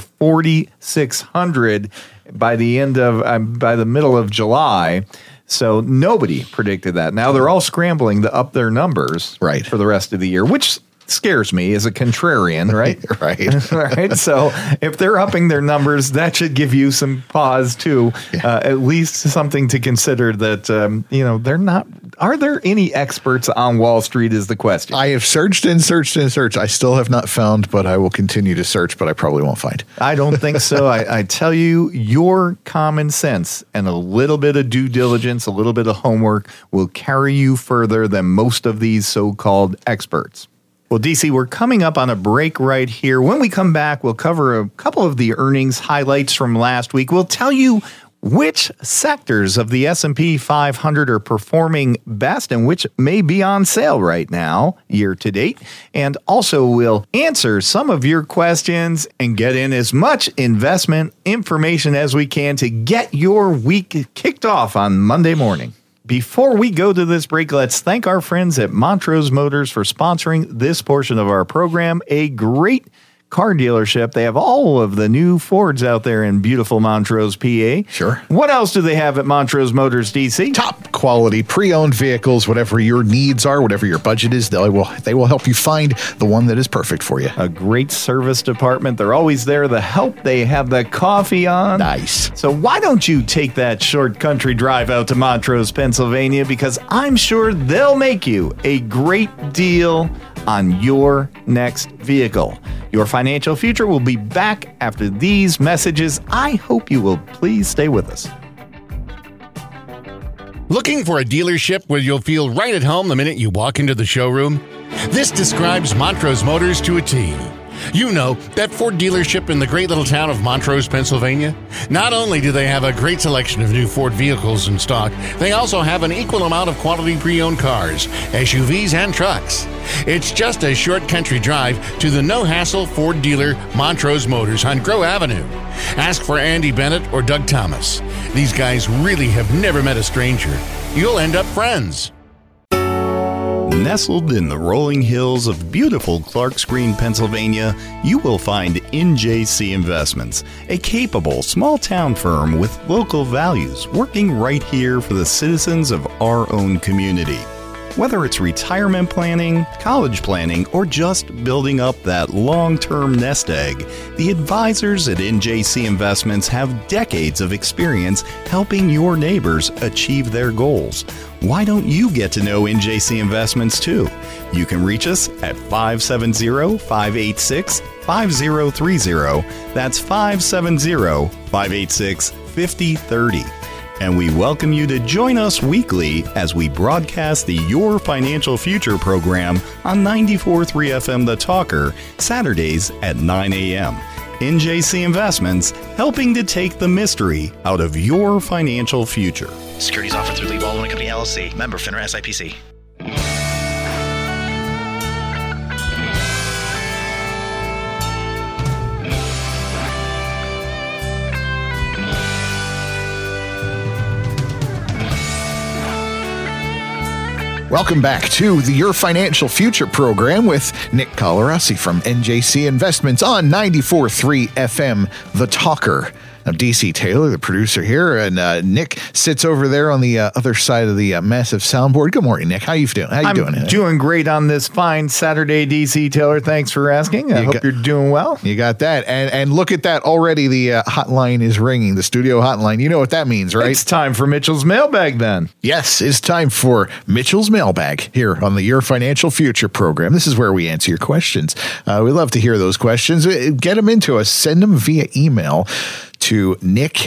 4,600 by the middle of July. So nobody predicted that. Now they're all scrambling to up their numbers for the rest of the year, which scares me as a contrarian, right? Right. So if they're upping their numbers, that should give you some pause too. At least something to consider that, they're not. Are there any experts on Wall Street is the question.
I have searched and searched and searched. I still have not found, but I will continue to search, but I probably won't find.
I don't think so. I tell you, your common sense and a little bit of due diligence, a little bit of homework will carry you further than most of these so-called experts. Well, DC, we're coming up on a break right here. When we come back, we'll cover a couple of the earnings highlights from last week. We'll tell you which sectors of the S&P 500 are performing best and which may be on sale right now, year to date. And also we'll answer some of your questions and get in as much investment information as we can to get your week kicked off on Monday morning. Before we go to this break, let's thank our friends at Montrose Motors for sponsoring this portion of our program. A great car dealership. They have all of the new Fords out there in beautiful Montrose, PA.
Sure.
What else do they have at Montrose Motors, DC?
Top quality pre-owned vehicles, whatever your needs are, whatever your budget is, they will help you find the one that is perfect for you.
A great service department. They're always there to help. They have the coffee on.
Nice.
So why don't you take that short country drive out to Montrose, Pennsylvania, because I'm sure they'll make you a great deal on your next vehicle. Your financial future will be back after these messages. I hope you will please stay with us.
Looking for a dealership where you'll feel right at home the minute you walk into the showroom? This describes Montrose Motors to a T. You know, that Ford dealership in the great little town of Montrose, Pennsylvania? Not only do they have a great selection of new Ford vehicles in stock, they also have an equal amount of quality pre-owned cars, SUVs, and trucks. It's just a short country drive to the no-hassle Ford dealer Montrose Motors on Grove Avenue. Ask for Andy Bennett or Doug Thomas. These guys really have never met a stranger. You'll end up friends.
Nestled in the rolling hills of beautiful Clarks Green, Pennsylvania, you will find NJC Investments, a capable small-town firm with local values working right here for the citizens of our own community. Whether it's retirement planning, college planning, or just building up that long-term nest egg, the advisors at NJC Investments have decades of experience helping your neighbors achieve their goals. Why don't you get to know NJC Investments too? You can reach us at 570-586-5030. That's 570-586-5030. And we welcome you to join us weekly as we broadcast the Your Financial Future program on 94.3 FM The Talker, Saturdays at 9 a.m. NJC Investments, helping to take the mystery out of your financial future.
Securities offered through Lee Baldwin Company, LLC. Member FINRA SIPC.
Welcome back to the Your Financial Future program with Nick Colarossi from NJC Investments on 94.3 FM, The Talker. I'm DC Taylor, the producer here, and Nick sits over there on the other side of the massive soundboard. Good morning, Nick. How you doing?
I'm doing great on this fine Saturday, DC Taylor. Thanks for asking. I hope you're doing well.
You got that. And look at that. Already the hotline is ringing, the studio hotline. You know what that means, right?
It's time for Mitchell's Mailbag then.
Yes, it's time for Mitchell's Mailbag here on the Your Financial Future program. This is where we answer your questions. We love to hear those questions. Get them into us. Send them via email to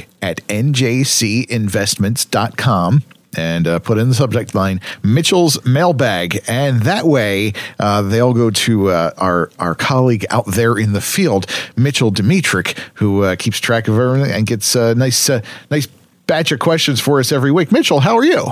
nick@njcinvestments.com and put in the subject line Mitchell's Mailbag. And that way they'll go to our colleague out there in the field, Mitchell Dimitrick, who keeps track of everything and gets a nice batch of questions for us every week. Mitchell, how are you?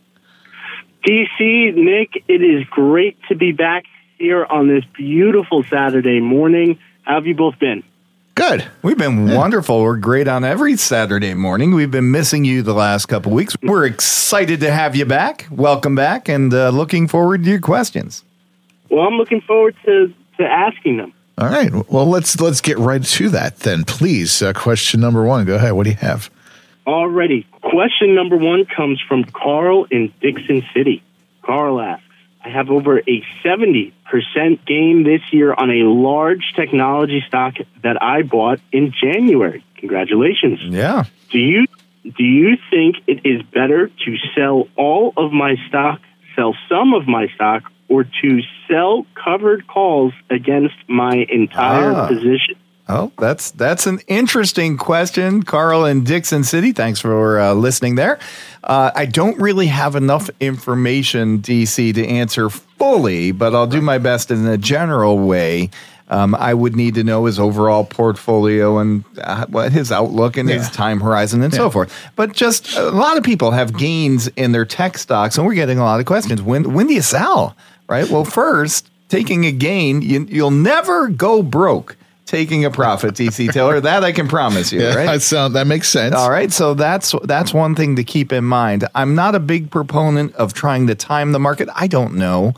DC, Nick, it is great to be back here on this beautiful Saturday morning. How have you both been?
Good.
We've been wonderful. We're great on every Saturday morning. We've been missing you the last couple of weeks. We're excited to have you back. Welcome back, and looking forward to your questions.
Well, I'm looking forward to asking them.
All right. Well, let's get right to that then, please. Question number one. Go ahead. What do you have?
Alrighty. Question number one comes from Carl in Dixon City. Carl asks, I have over a 70% gain this year on a large technology stock that I bought in January. Congratulations.
Yeah.
Do you think it is better to sell all of my stock, sell some of my stock, or to sell covered calls against my entire position?
Oh, that's an interesting question, Carl in Dixon City. Thanks for listening there. I don't really have enough information, DC, to answer fully, but I'll do my best in a general way. I would need to know his overall portfolio and what his outlook and his time horizon and so forth. But just a lot of people have gains in their tech stocks, and we're getting a lot of questions. When do you sell? Right? Well, first, taking a gain, you'll never go broke taking a profit, DC Taylor. That I can promise you, right?
That makes sense.
All right, so that's one thing to keep in mind. I'm not a big proponent of trying to time the market. I don't know.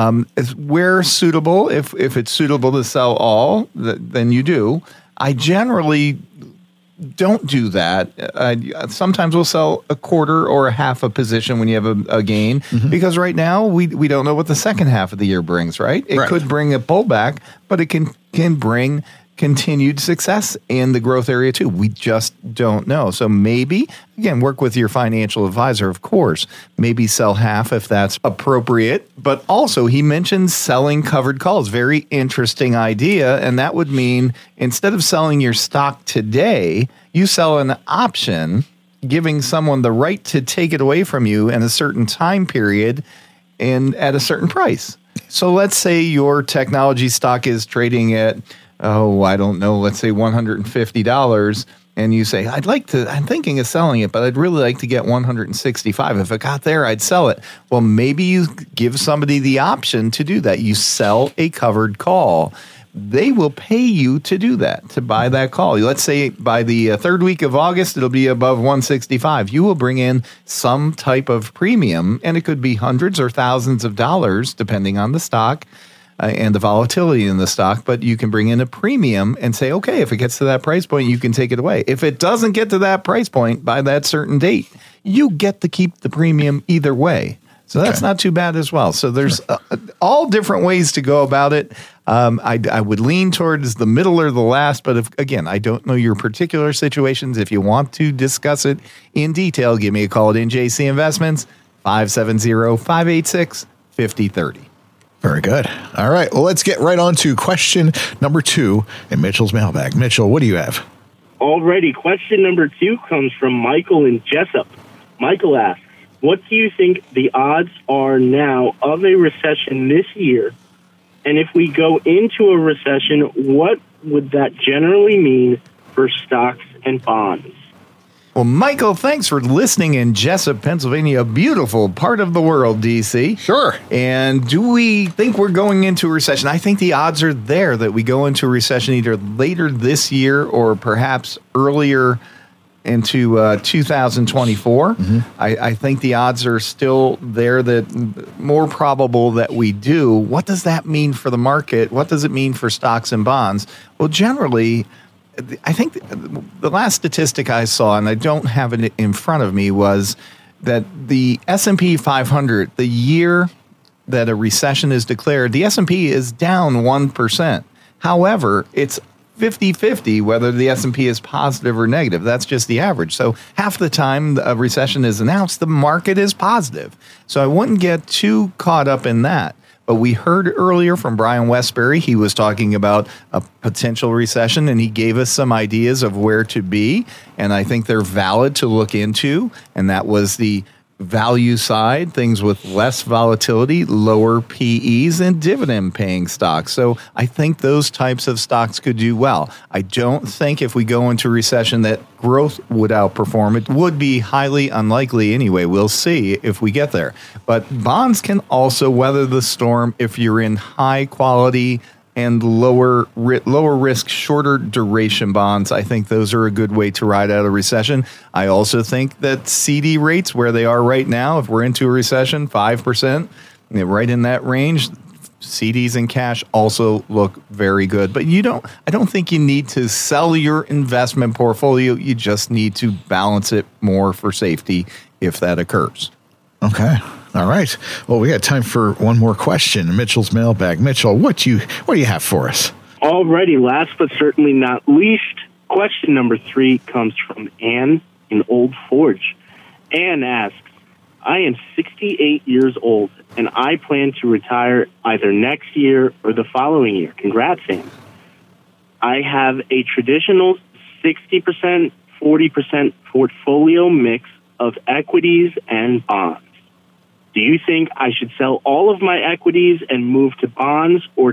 Where suitable, if it's suitable to sell all, then you do. I generally don't do that. Sometimes we'll sell a quarter or a half a position when you have a gain, because right now we don't know what the second half of the year brings, right? It could bring a pullback, but it can bring continued success in the growth area too. We just don't know. So maybe, again, work with your financial advisor, of course. Maybe sell half if that's appropriate. But also, he mentioned selling covered calls. Very interesting idea. And that would mean instead of selling your stock today, you sell an option, giving someone the right to take it away from you in a certain time period and at a certain price. So let's say your technology stock is trading at, I don't know, let's say $150, and you say, I'm thinking of selling it, but I'd really like to get $165. If it got there, I'd sell it. Well, maybe you give somebody the option to do that. You sell a covered call. They will pay you to do that, to buy that call. Let's say by the third week of August, it'll be above 165. You will bring in some type of premium, and it could be hundreds or thousands of dollars, depending on the stock and the volatility in the stock. But you can bring in a premium and say, okay, if it gets to that price point, you can take it away. If it doesn't get to that price point by that certain date, you get to keep the premium either way. So that's not too bad as well. So there's all different ways to go about it. I would lean towards the middle or the last, but again, I don't know your particular situations. If you want to discuss it in detail, give me a call at NJC Investments, 570-586-5030.
Very good. All right. Well, let's get right on to question number 2 in Mitchell's mailbag. Mitchell, what do you have?
Alrighty. Question number 2 comes from Michael in Jessup. Michael asks, what do you think the odds are now of a recession this year? And if we go into a recession, what would that generally mean for stocks and bonds?
Well, Michael, thanks for listening in Jessup, Pennsylvania, a beautiful part of the world, DC.
Sure.
And do we think we're going into a recession? I think the odds are there that we go into a recession either later this year or perhaps earlier into 2024. I think the odds are still there that more probable that we do. What does that mean for the market? What does it mean for stocks and bonds? Well, generally, I think the last statistic I saw, and I don't have it in front of me, was that the S&P 500, the year that a recession is declared, the S&P is down 1%. However, it's 50-50 whether the S&P is positive or negative. That's just the average. So half the time a recession is announced, the market is positive. So I wouldn't get too caught up in that. But we heard earlier from Brian Westbury, he was talking about a potential recession, and he gave us some ideas of where to be, and I think they're valid to look into, and that was the value side, things with less volatility, lower PEs, and dividend-paying stocks. So I think those types of stocks could do well. I don't think if we go into a recession that growth would outperform. It would be highly unlikely anyway. We'll see if we get there. But bonds can also weather the storm if you're in high quality and lower risk, shorter duration bonds. I think those are a good way to ride out a recession. I also think that CD rates, where they are right now, if we're into a recession, 5%, right in that range, CDs and cash also look very good. But I don't think you need to sell your investment portfolio. You just need to balance it more for safety if that occurs.
Okay. All right. Well, we got time for one more question. Mitchell's mailbag. Mitchell, what do you have for us?
Alrighty, last but certainly not least, question number 3 comes from Ann in Old Forge. Ann asks, I am 68 years old, and I plan to retire either next year or the following year. Congrats, Ann. I have a traditional 60%, 40% portfolio mix of equities and bonds. Do you think I should sell all of my equities and move to bonds or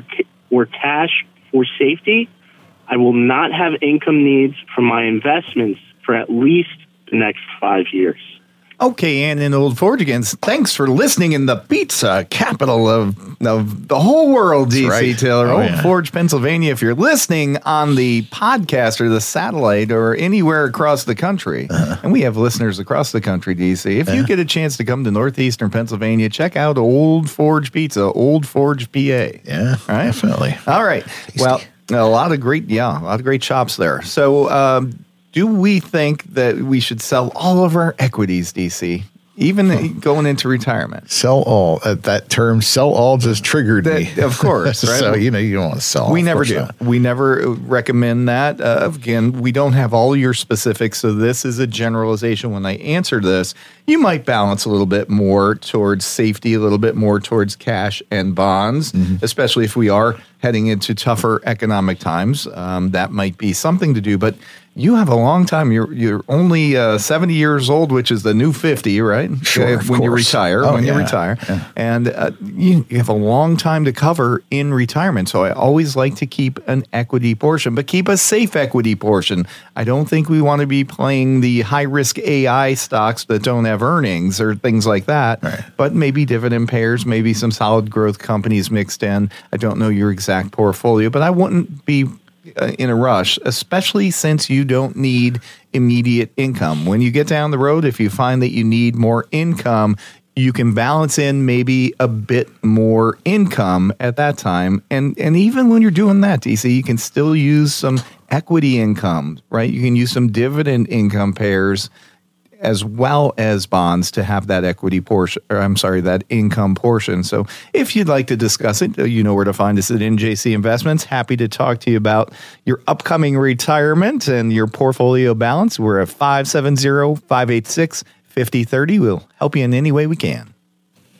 cash for safety? I will not have income needs from my investments for at least the next 5 years.
Okay, Ann in Old Forge again. Thanks for listening in the pizza capital of the whole world, DC
right.
Taylor. Old Forge, Pennsylvania. If you're listening on the podcast or the satellite or anywhere across the country, and we have listeners across the country, DC, if you get a chance to come to northeastern Pennsylvania, check out Old Forge Pizza, Old Forge, PA.
Yeah,
right?
Definitely.
All right. Well, a lot of great shops there. So, do we think that we should sell all of our equities, DC, even going into retirement?
Sell all. That term, sell all, just triggered me.
Of course, right?
So, you don't want to sell.
We never do. We never recommend that. Again, we don't have all your specifics, so this is a generalization. When I answer this, you might balance a little bit more towards safety, a little bit more towards cash and bonds, especially if we are heading into tougher economic times. That might be something to do, but you have a long time. You're only 70 years old, which is the new 50, right?
Sure,
when you retire.
Yeah.
And you have a long time to cover in retirement. So I always like to keep an equity portion, but keep a safe equity portion. I don't think we want to be playing the high-risk AI stocks that don't have earnings or things like that,
right.
But maybe dividend payers, maybe some solid growth companies mixed in. I don't know your exact portfolio, but I wouldn't be in a rush, especially since you don't need immediate income. When you get down the road, if you find that you need more income, you can balance in maybe a bit more income at that time. And even when you're doing that, DC, you can still use some equity income, right? You can use some dividend income pairs as well as bonds to have that equity portion, that income portion. So if you'd like to discuss it, you know where to find us at NJC Investments. Happy to talk to you about your upcoming retirement and your portfolio balance. We're at 570-586-5030. We'll help you in any way we can.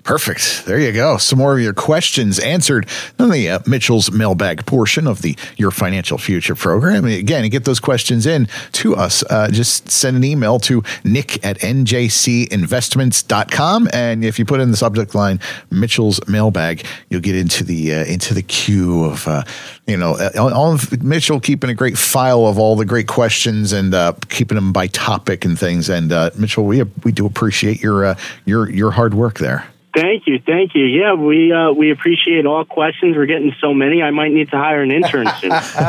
Perfect. There you go. Some more of your questions answered on the Mitchell's mailbag portion of the Your Financial Future program. Again, you get those questions in to us. Just send an email to nick@njcinvestments.com. And if you put in the subject line Mitchell's mailbag, you'll get into the queue of, all of Mitchell keeping a great file of all the great questions and keeping them by topic and things. And Mitchell, we do appreciate your hard work there.
Thank you. Yeah, we appreciate all questions. We're getting so many, I might need to hire an intern soon.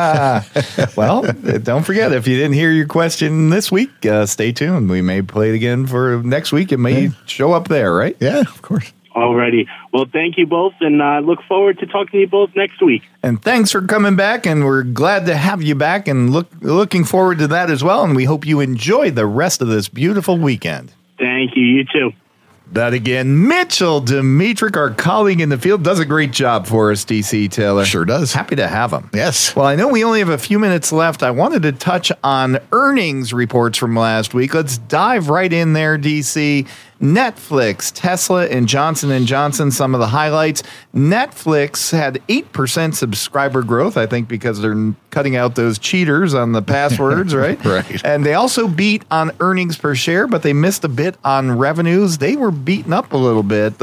Well, don't forget, if you didn't hear your question this week, stay tuned. We may play it again for next week. It may show up there, right?
Yeah, of course.
Alrighty. Well, thank you both, and I look forward to talking to you both next week.
And thanks for coming back, and we're glad to have you back, and looking forward to that as well. And we hope you enjoy the rest of this beautiful weekend.
Thank you. You too.
That again, Mitchell Dmytryk, our colleague in the field, does a great job for us, DC Taylor.
Sure does.
Happy to have him.
Yes.
Well, I know we only have a few minutes left. I wanted to touch on earnings reports from last week. Let's dive right in there, DC. Netflix, Tesla, and Johnson & Johnson, some of the highlights. Netflix had 8% subscriber growth, I think because they're cutting out those cheaters on the passwords, right?
Right.
And they also beat on earnings per share, but they missed a bit on revenues. They were beaten up a little bit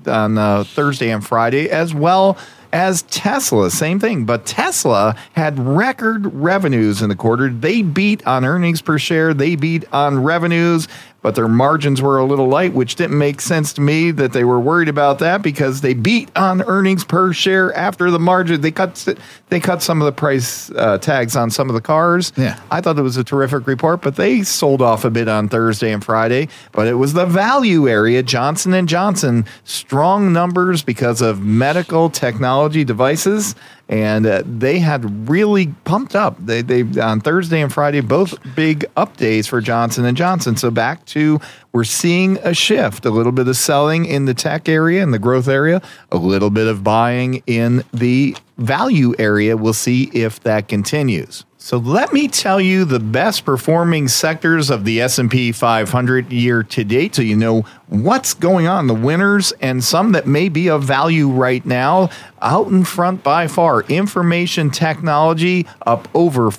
on Thursday and Friday, as well as Tesla. Same thing, but Tesla had record revenues in the quarter. They beat on earnings per share. They beat on revenues, but their margins were a little light, which didn't make sense to me that they were worried about that because they beat on earnings per share after the margin. They cut some of the price tags on some of the cars.
Yeah.
I thought it was a terrific report, but they sold off a bit on Thursday and Friday. But it was the value area, Johnson & Johnson, strong numbers because of medical technology devices. And they had really pumped up. They on Thursday and Friday, both big up days for Johnson & Johnson. So back to, we're seeing a shift, a little bit of selling in the tech area and the growth area, a little bit of buying in the value area. We'll see if that continues. So let me tell you the best performing sectors of the S&P 500 year to date, so you know what's going on, the winners and some that may be of value right now. Out in front by far, information technology up over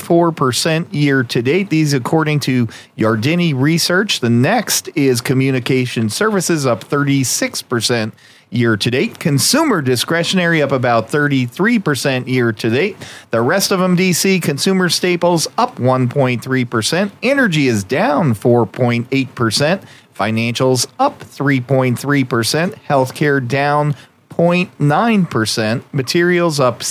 44% year to date. These according to Yardeni Research. The next is communication services up 36% year to date. Consumer discretionary up about 33% year to date. The rest of them, DC, consumer staples up 1.3%. Energy is down 4.8%. Financials up 3.3%. Healthcare down 0.9%. Materials up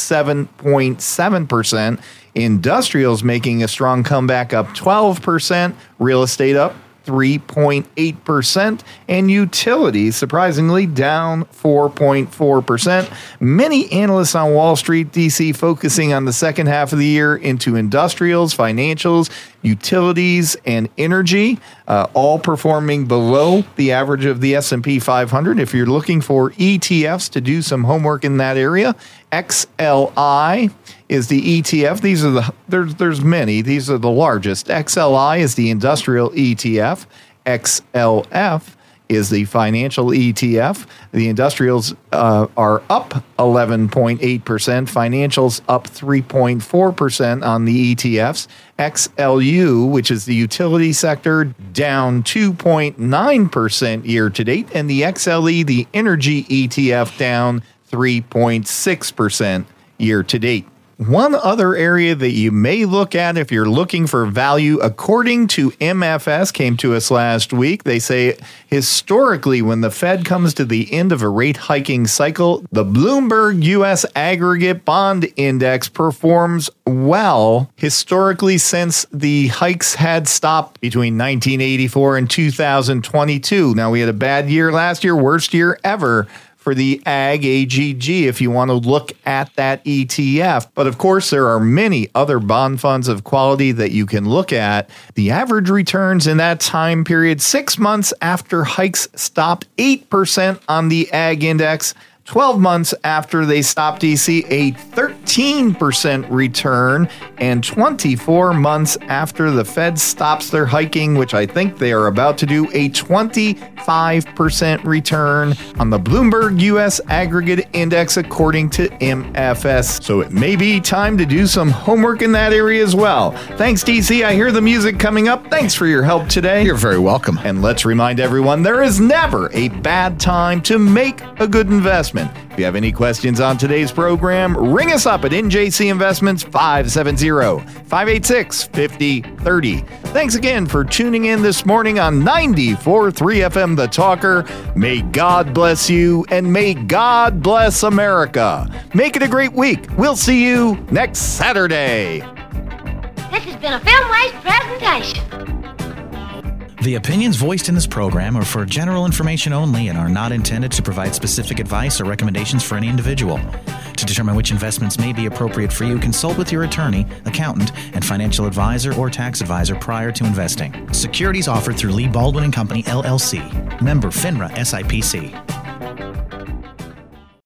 7.7%. Industrials making a strong comeback up 12%. Real estate up 3.8%, and utilities, surprisingly, down 4.4%. Many analysts on Wall Street, DC, focusing on the second half of the year into industrials, financials, utilities, and energy, all performing below the average of the S&P 500. If you're looking for ETFs to do some homework in that area, XLI is the ETF. These are there's many. These are the largest. XLI is the industrial ETF. XLF is the financial ETF. The industrials are up 11.8%. Financials up 3.4% on the ETFs. XLU, which is the utility sector, down 2.9% year to date. And the XLE, the energy ETF, down 3.6% year to date. One other area that you may look at if you're looking for value, according to MFS, came to us last week. They say historically, when the Fed comes to the end of a rate hiking cycle, the Bloomberg U.S. Aggregate Bond Index performs well historically since the hikes had stopped between 1984 and 2022. Now, we had a bad year last year, worst year ever for the AGG, if you want to look at that ETF. But of course, there are many other bond funds of quality that you can look at. The average returns in that time period, 6 months after hikes stopped, 8% on the AG index, 12 months after they stopped DC, a 13% return, and 24 months after the Fed stops their hiking, which I think they are about to do, a 25% return on the Bloomberg U.S. Aggregate Index, according to MFS. So it may be time to do some homework in that area as well. Thanks, DC. I hear the music coming up. Thanks for your help today.
You're very welcome.
And let's remind everyone, there is never a bad time to make a good investment. If you have any questions on today's program, ring us up at NJC Investments 570-586-5030. Thanks again for tuning in this morning on 94.3 FM The Talker. May God bless you and may God bless America. Make it a great week. We'll see you next Saturday.
This has been a FilmWays presentation.
The opinions voiced in this program are for general information only and are not intended to provide specific advice or recommendations for any individual. To determine which investments may be appropriate for you, consult with your attorney, accountant, and financial advisor or tax advisor prior to investing. Securities offered through Lee Baldwin & Company, LLC. Member FINRA SIPC.